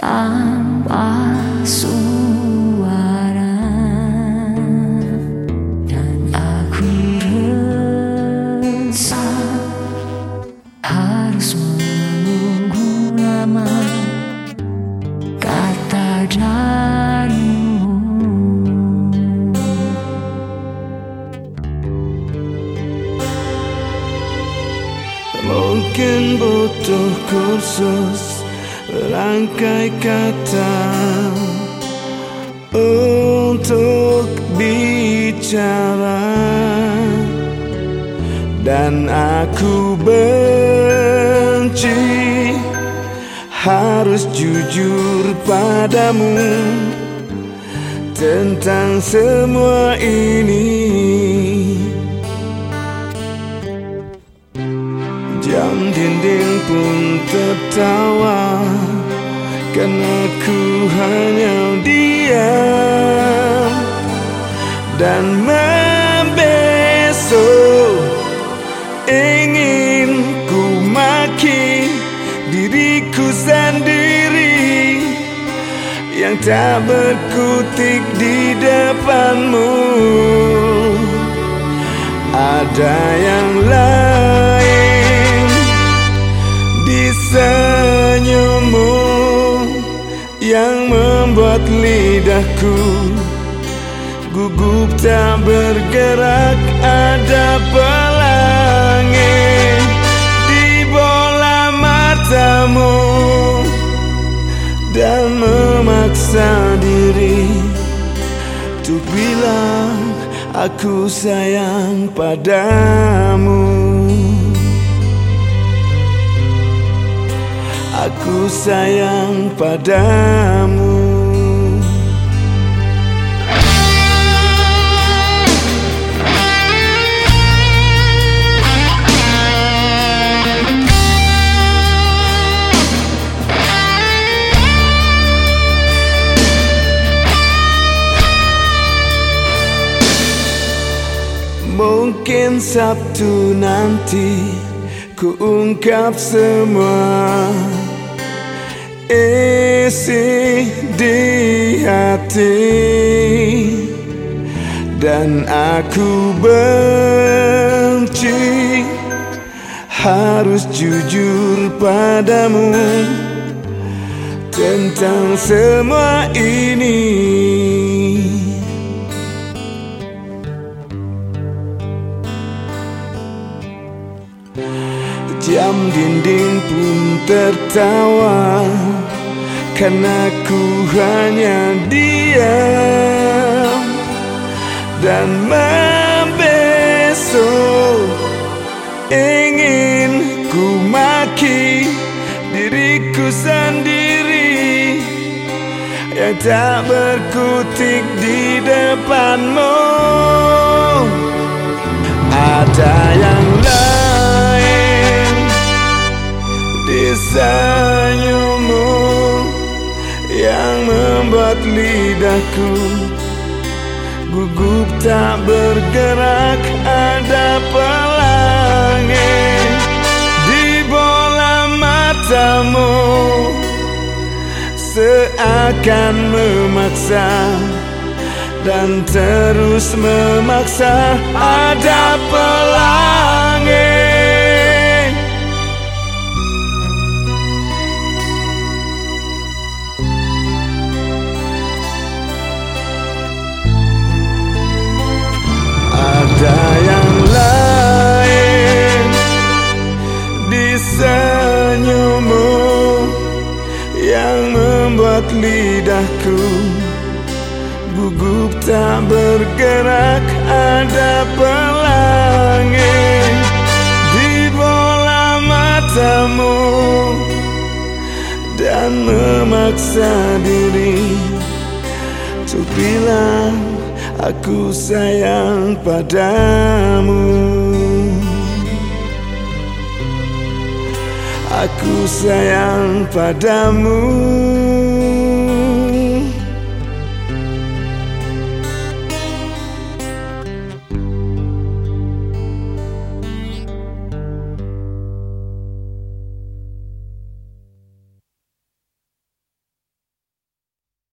tanpa suara, dan aku rasa harus menunggu lama kata darimu. Mungkin butuh kursus rangkai kata untuk bicara, dan aku benci harus jujur padamu tentang semua ini. Jam dinding pun tertawa karena ku hanya diam dan membeso. Ingin ku maki diriku sendiri yang tak berkutik di depanmu. Ada yang lain di senyummu yang membuat lidahku gugup tak bergerak. Ada pelangi di bola matamu dan memaksa diri untuk bilang aku sayang padamu. Aku sayang padamu. Mungkin Sabtu nanti ku ungkap semua isi di hati, dan aku benci harus jujur padamu tentang semua ini. Jam dinding pun tertawa karena ku hanya diam dan membeso. Ingin ku maki diriku sendiri yang tak berkutik di depanmu. Ada yang lain di senyummu yang membuat lidahku gugup tak bergerak. Ada pelangi di bola matamu seakan memaksa dan terus memaksa. Ada pelangi ada yang lain di senyummu yang membuat lidahku gugup tak bergerak. Ada pelangi di bola matamu dan memaksa diri untuk bilang aku sayang padamu. Aku sayang padamu.